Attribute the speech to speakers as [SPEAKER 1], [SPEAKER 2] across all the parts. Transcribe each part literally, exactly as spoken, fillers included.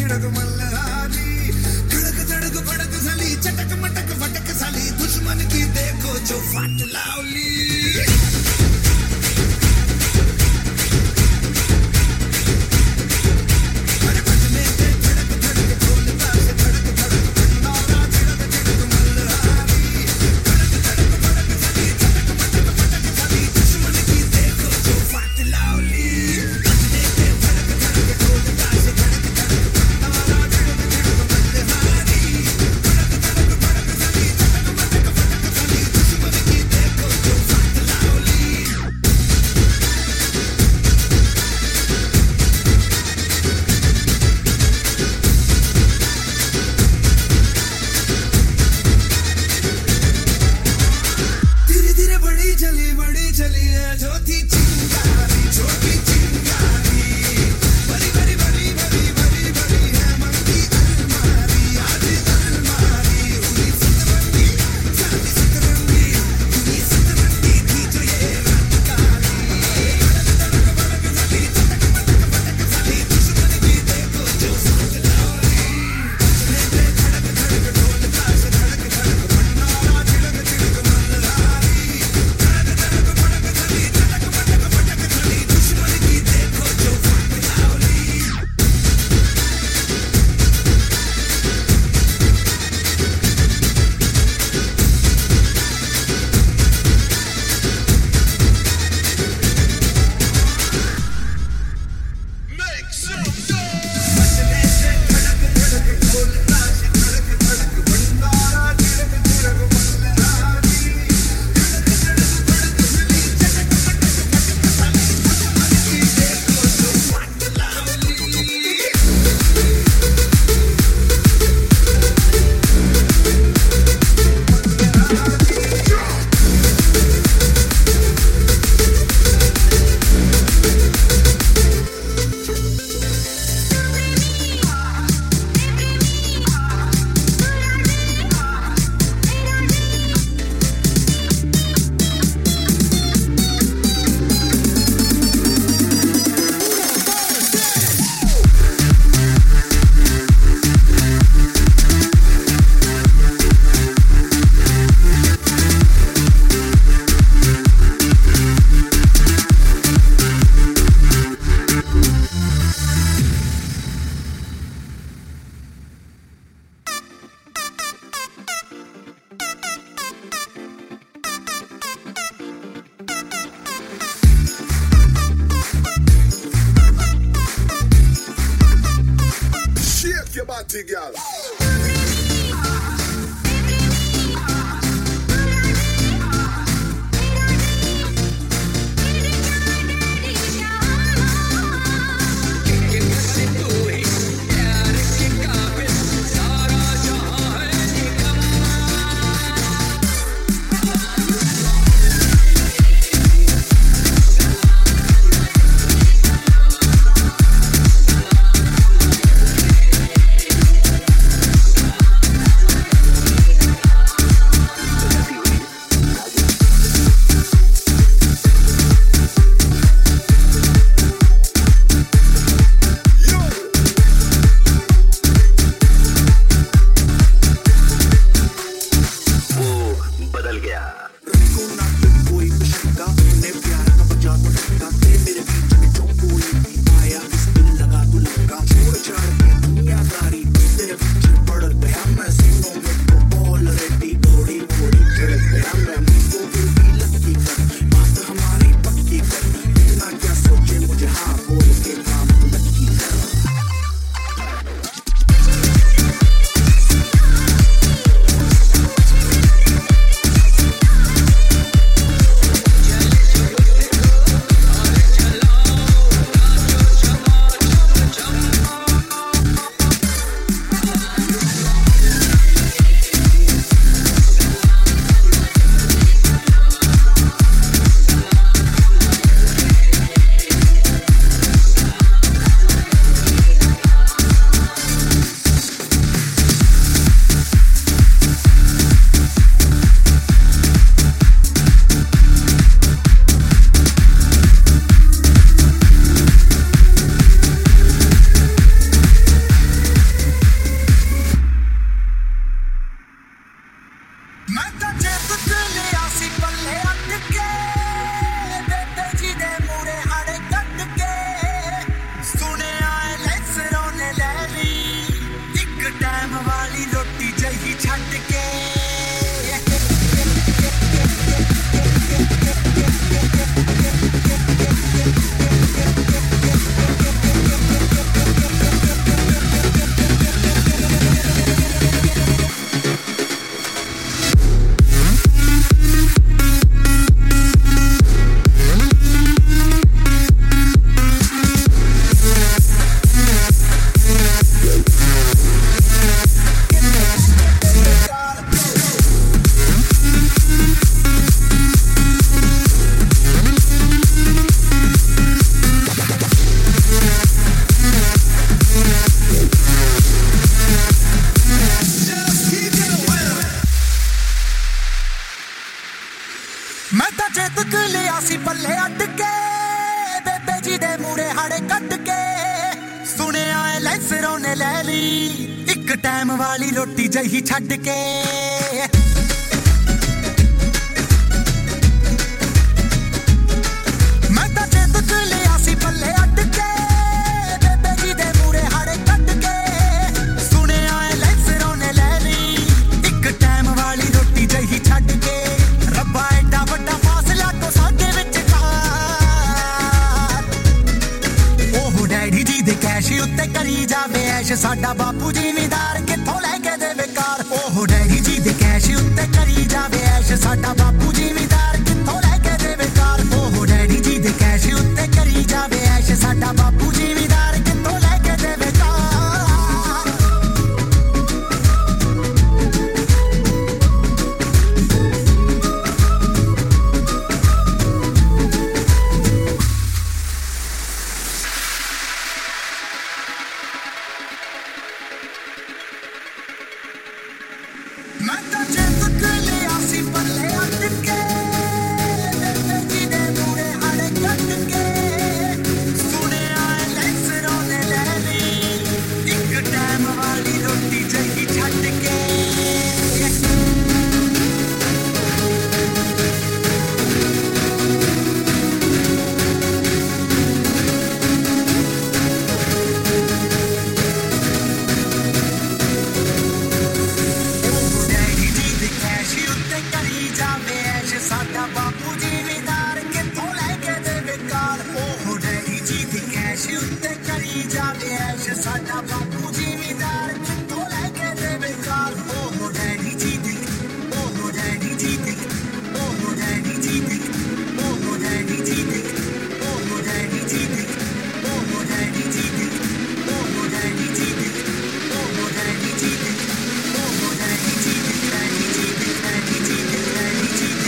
[SPEAKER 1] चिड़क मल्हारी कड़क धड़क भड़क साली चटक मटक फटक साली दुश्मन की देखो जो फाट लावली ਉਹਨੇ ਲੈ ਲਈ ਇੱਕ ਟਾਈਮ ਵਾਲੀ ਰੋਟੀ ਜਹੀ ਛੱਡ ਕੇ ਮੈਂ ਤਾਂ ਤੇ ਤੁਝ ਲਿਆ ਸੀ ਪੱਲੇ ਅੱਡ ਕੇ ਬੇਬੇ ਜੀ ਦੇ ਮੂਰੇ ਹਾੜੇ ਕੱਢ ਕੇ ਸੁਣਿਆ ਐ ਲੈ ਫਿਰ ਉਹਨੇ ਲੈ ਲਈ ਇੱਕ ਟਾਈਮ ਵਾਲੀ ਰੋਟੀ ਜਹੀ ਛੱਡ ਕੇ ਰੱਬਾ ਐਡਾ ਵੱਡਾ ਫਾਸਲਾ ਤੋਂ ਸਾਡੇ ਵਿੱਚ ਉਹ ਡੈਡੀ ਜੀ ਦੇ ਕੈਸ਼ ਉੱਤੇ ਕਰੀ ਜਾਵੇ ਐਸ਼ ਸਾਡਾ ਬਾਪੂ ਜ਼ਿਮੀਂਦਾਰ ਕਿੱਥੋਂ ਲੈ ਕੇ ਦੇਵੇ ਕਾਰ ਉਹ ਡੈਡੀ ਜੀ ਦੇ ਕੈਸ਼ ਉੱਤੇ ਕਰੀ ਜਾਵੇ ਐਸ਼ ਸਾਡਾ ਬਾਪੂ ਜ਼ਿਮੀਂਦਾਰ ਕਿੱਥੋਂ ਲੈ ਕੇ ਦੇਵੇ ਕਾਰ ਉਹ ਡੈਡੀ ਜੀ ਦੇ ਕੈਸ਼ ਉੱਤੇ ਕਰੀ ਜਾਵੇ ਐਸ਼ ਸਾਡਾ ਬਾਪੂ ਜ਼ਿਮੀਂਦਾਰ ਕਿੱਥੋਂ ਲੈ ਕੇ ਦੇਵੇ ਕਾਰ ਮੈਂ ਤਾਂ ਚੇਤ ਲਿਆ ਸੀ ਪੱਲੇ ਅੱਡ ਕੇ ਬੇਬੇ ਜੀ ਦੇ ਮੂਰੇ ਹਾੜੇ ਕੱਢ ਕੇ ਸੁਣਿਆ ਐ ਲੈ ਫਿਰ ਉਹਨੇ ਲੈ ਲਈ ਇੱਕ ਟਾਈਮ ਵਾਲੀ ਰੋਟੀ ਜਹੀ ਛੱਡ ਕੇ ਸਾਡਾ ਬਾਪੂ ਜ਼ਿਮੀਂਦਾਰ ਕਿੱਥੋਂ ਲੈ ਕੇ ਦੇਵੇ ਕਾਰ ਉਹ ਡੈਡੀ ਜੀ ਦੀ ਕੈਸ਼ ਉੱਤੇ ਕਰੀ ਜਾਵੇ ਐਸ਼ ਸਾਡਾ ਬਾਪੂ ਜ਼ਿਮੀਂਦਾਰ ਕਿੱਥੋਂ ਲੈ ਕੇ ਦੇਵੇ ਕਾਰ ਉਹ ਡੈਡੀ ਜੀ ਦੀ ਉਹ ਡੈਡੀ ਜੀ ਦੀ ਉਹ ਡੈਡੀ ਜੀ ਦੀ ਉਹ ਡੈਡੀ ਜੀ ਦੀ ਉਹ ਡੈਡੀ ਜੀ ਦੀ ਉਹ ਡੈਡੀ ਜੀ ਦੀ ਉਹ ਡੈਡੀ ਜੀ ਦੀ ਉਹ ਡੈਡੀ ਜੀ ਦੀ ਉਹ ਡੈਡੀ ਜੀ ਦੀ ਡੈਡੀ ਜੀ ਦੀ ਡੈਡੀ ਜੀ ਦੀ ਡੈਡੀ ਜੀ ਦੀ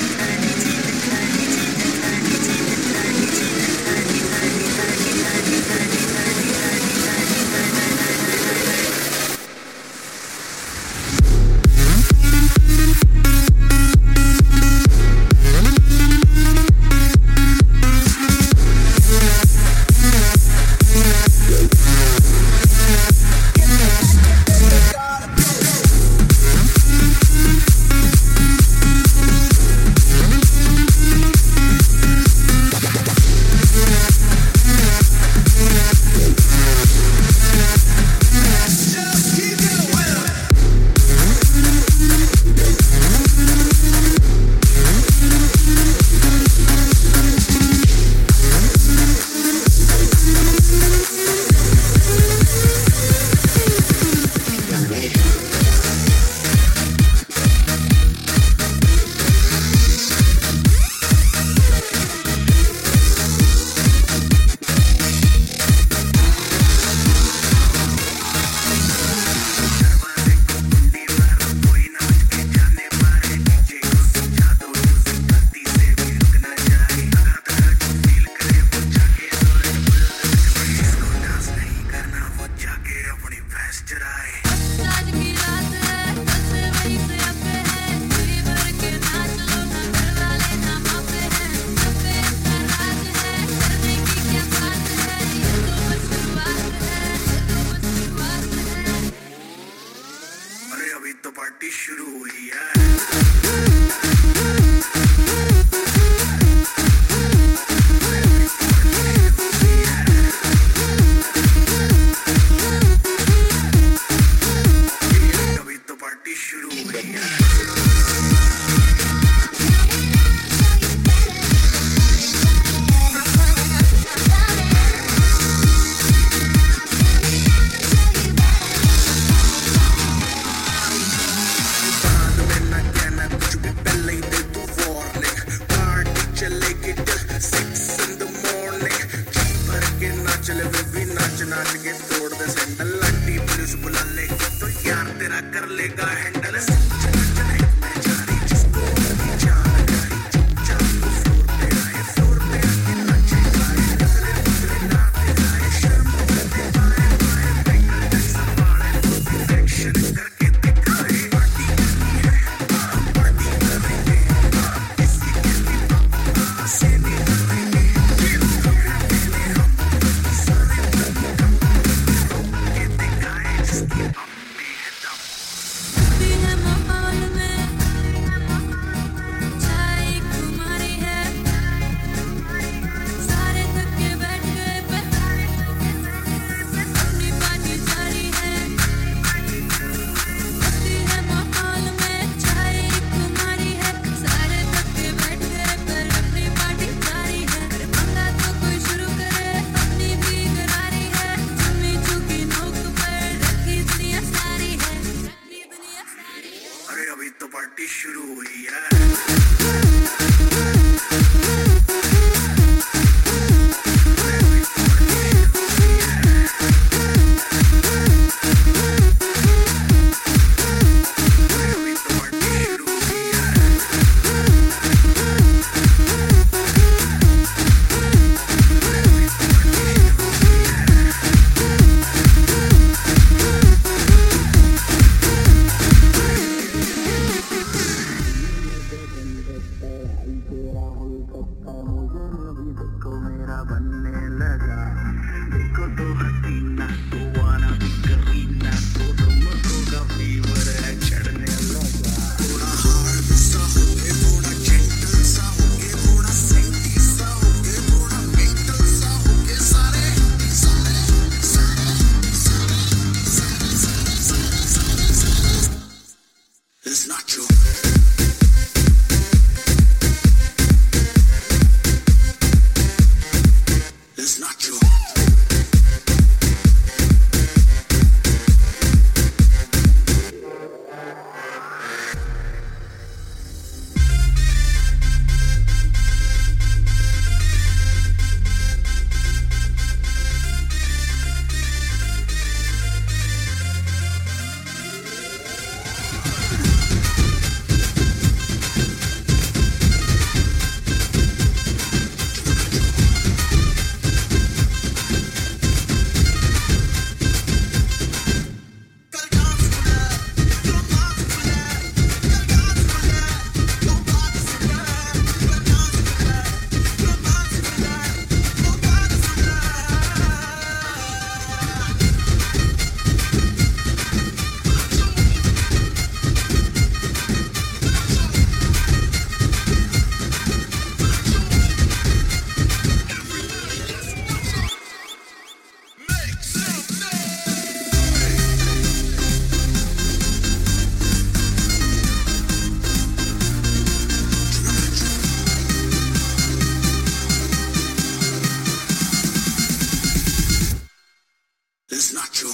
[SPEAKER 1] It's not true.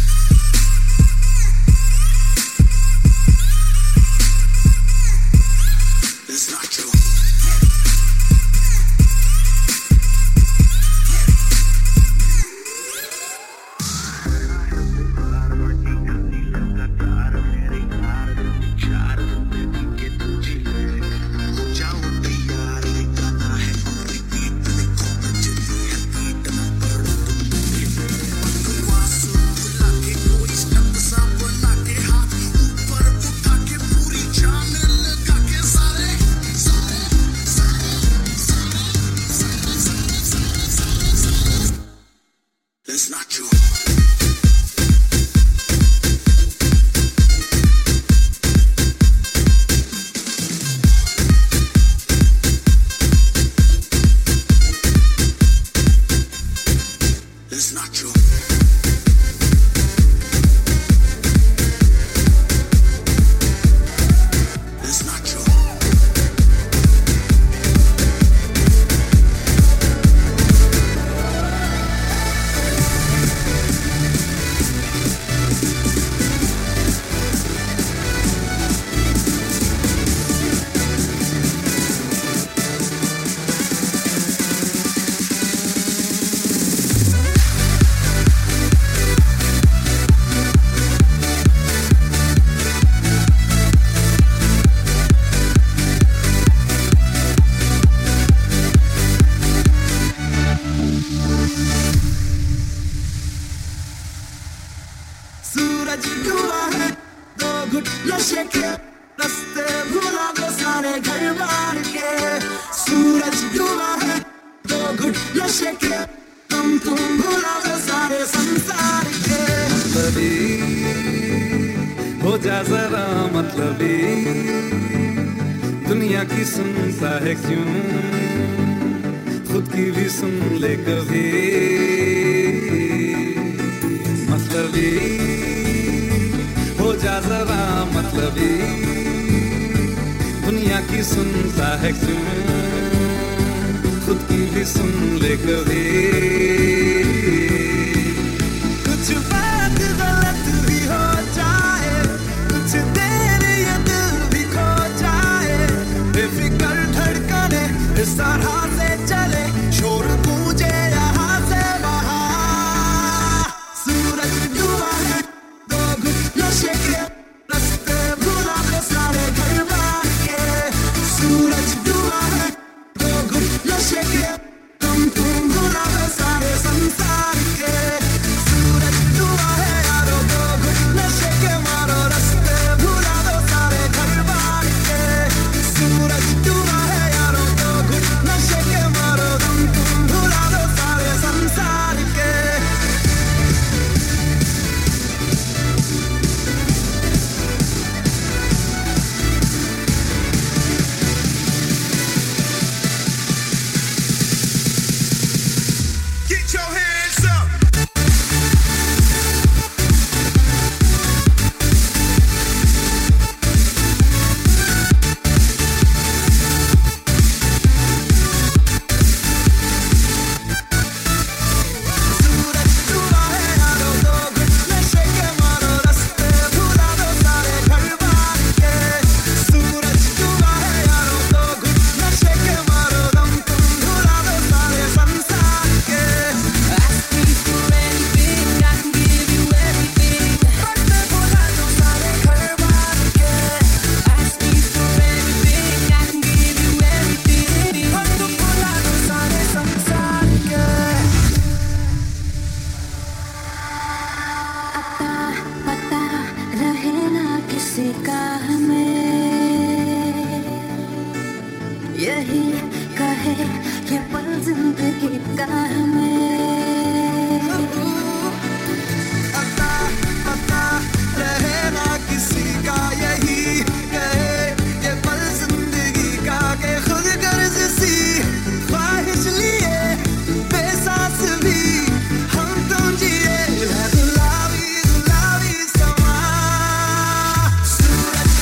[SPEAKER 1] It's not true. It's not true. It's not true. It's not true. सूरज डूबा है दो घुट नशे के रास्ते भूला दो सारे घर बार के सूरज डूबा है दो घुट नशे के तुम तुम भूला दो सारे संसार के
[SPEAKER 2] मतलबी हो जा जरा मतलबी दुनिया की सुनता है क्यों खुद की भी सुन ले कभी मतलबी हो जा जरा मतलबी दुनिया की सुनता है क्यों खुद की भी सुन ले कभी कुछ बात गलत भी हो जाए कुछ देर ये दिल भी खो जाए बेफिक्र धड़कने इस तरह से चले शोर गूंजे यहाँ से वहाँ सूरज डूबा है दो घुट नशे के रास्ते भूला दो सारे घर बार के सूरज डूबा है दो घुट नशे के तुम तुम भूला दो सारे संसार के सूरज डूबा है यारो दो घुट नशे के मारो रास्ते भूला दो सारे घर बार के सूरज डूबा है यारो दो घुट नशे के मारो तुम तुम भूला दो सारे संसार के
[SPEAKER 1] Get your hands up.
[SPEAKER 2] सूरज डूबा है यारो दो घुट नशे के मारो रास्ते भूला दो सारे घर बार के सूरज डूबा है यारो दो घुट नशे के मारो दम तुम भूला दो सारे संसार के
[SPEAKER 3] Ask me for anything, I can give you everything.
[SPEAKER 2] रास्ते भूला दो सारे घर बार के
[SPEAKER 3] Ask me for anything, I can give you everything.
[SPEAKER 2] तुम भूला दो सारे संसार के
[SPEAKER 3] अता पता रहे ना किसी का हमें यही कहे ये पल जिंदगी का हमें
[SPEAKER 2] अता पता रहे ना किसी का यही कहे ये पल जिंदगी का के खुद गर्ज सी ख्वाहिश लिए बेसास भी हम तुम जिए है गुलाबी गुलाबी समा सूरज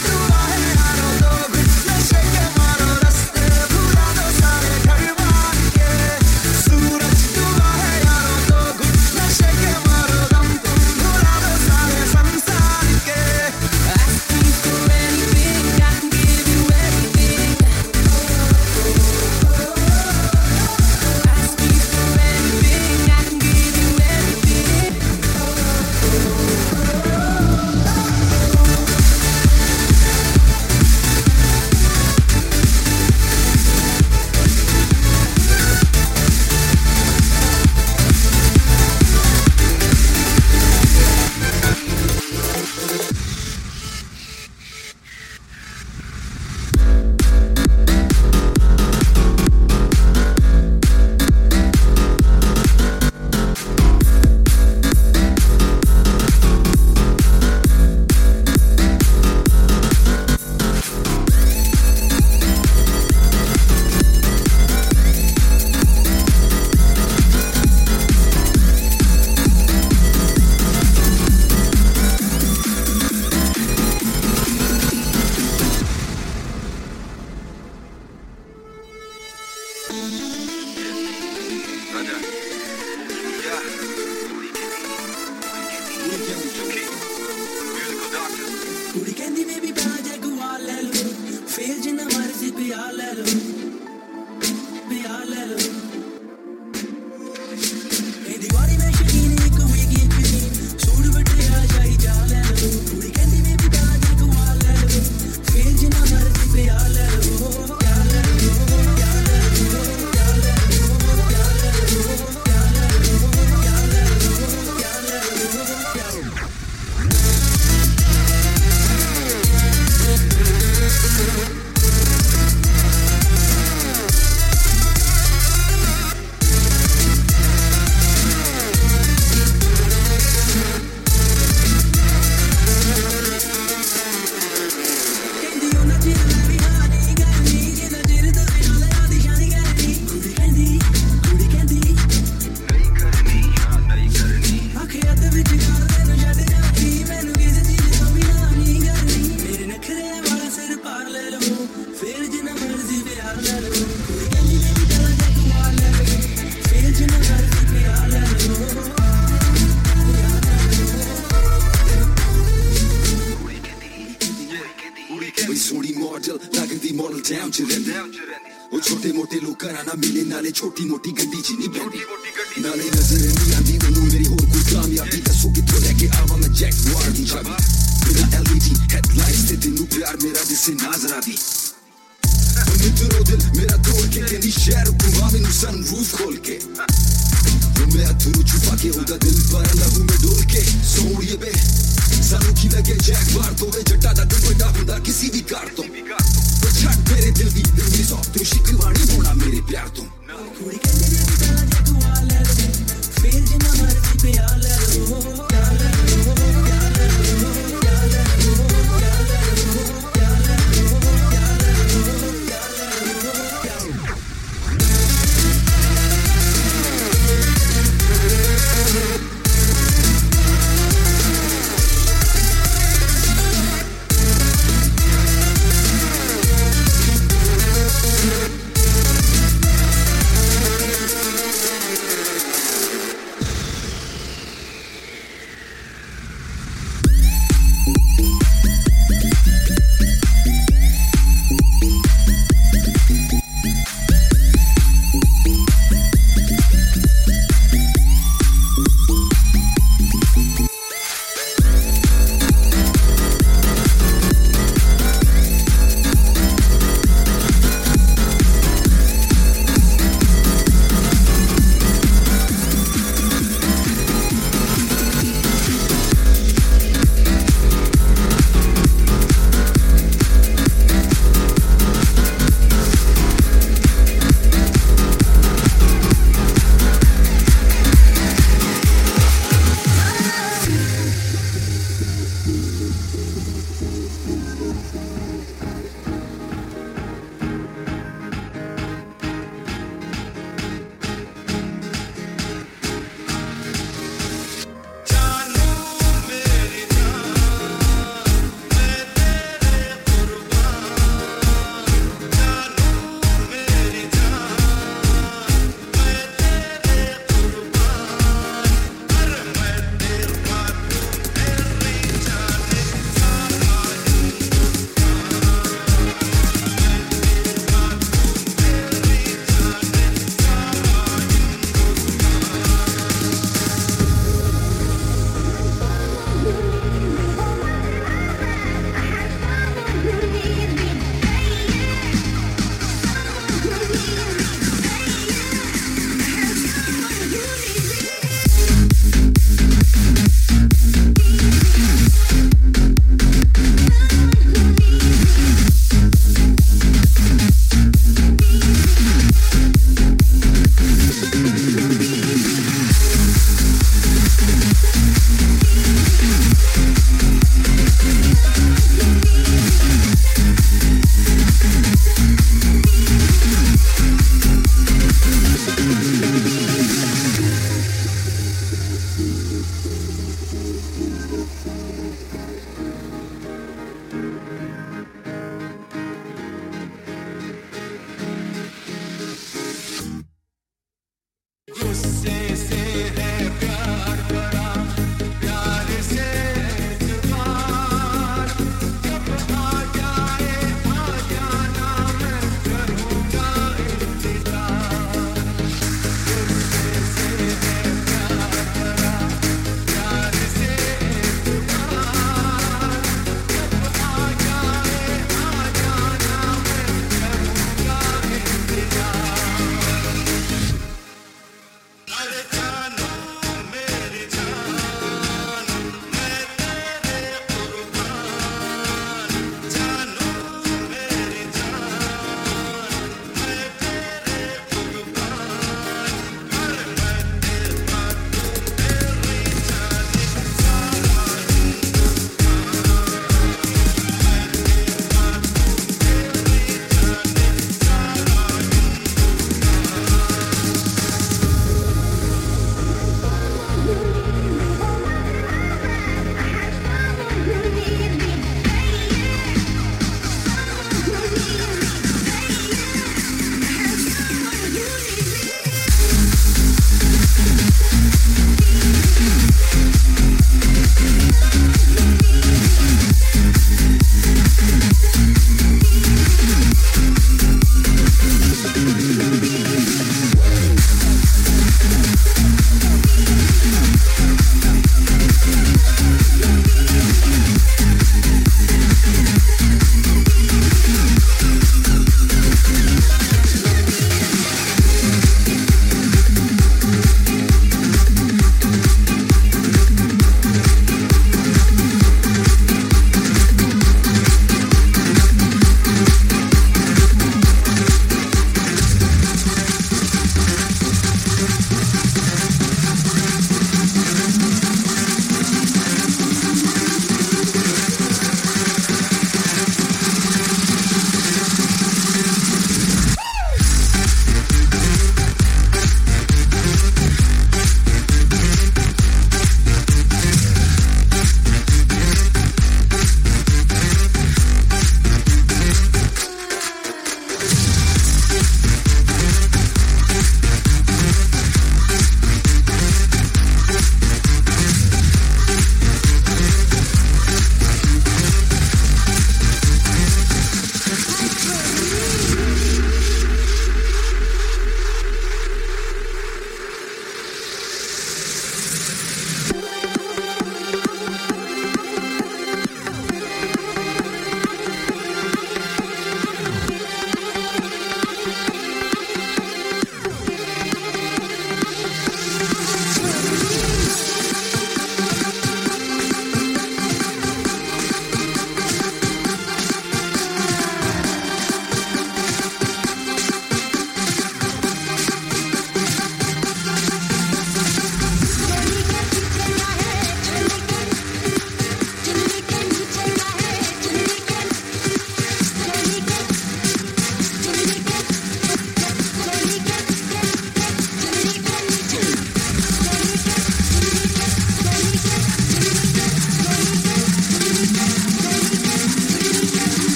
[SPEAKER 4] वो छोटे मोटे लोग कराना मिले नाले छोटी मोटी गड्डी च नहीं बैठी नाले नजर नहीं आंदी उन्हों मेरी होर कोई कामयाबी दसो किथों लेके आवा मैं जैगवार दी चाबी बिना एलईडी हेडलाइट्स ते तेनू प्यार मेरा जिससे नाजरा दी मित्रो दिल मेरा तोड़ के कहनी शहर घुमा मैनू सनरूफ खोल के वो मैं अथरू छुपा के होगा दिल पर लहू में डोल के सोड़िए बे सानू की लगे जैगवार तो वे जट्टा दा दिल बड़ा हुंदा किसी भी कार तो छट मेरे दिल दी दिल दी सॉफ्ट तू शिकवानी होना मेरे प्यार तो
[SPEAKER 2] कुड़ी कहंदी रे चला जा तू आ ले लो फेर जिन्ना मर्जी पे आ ले लो आ ले लो आ ले लो आ ले लो आ ले लो आ ले लो आ ले लो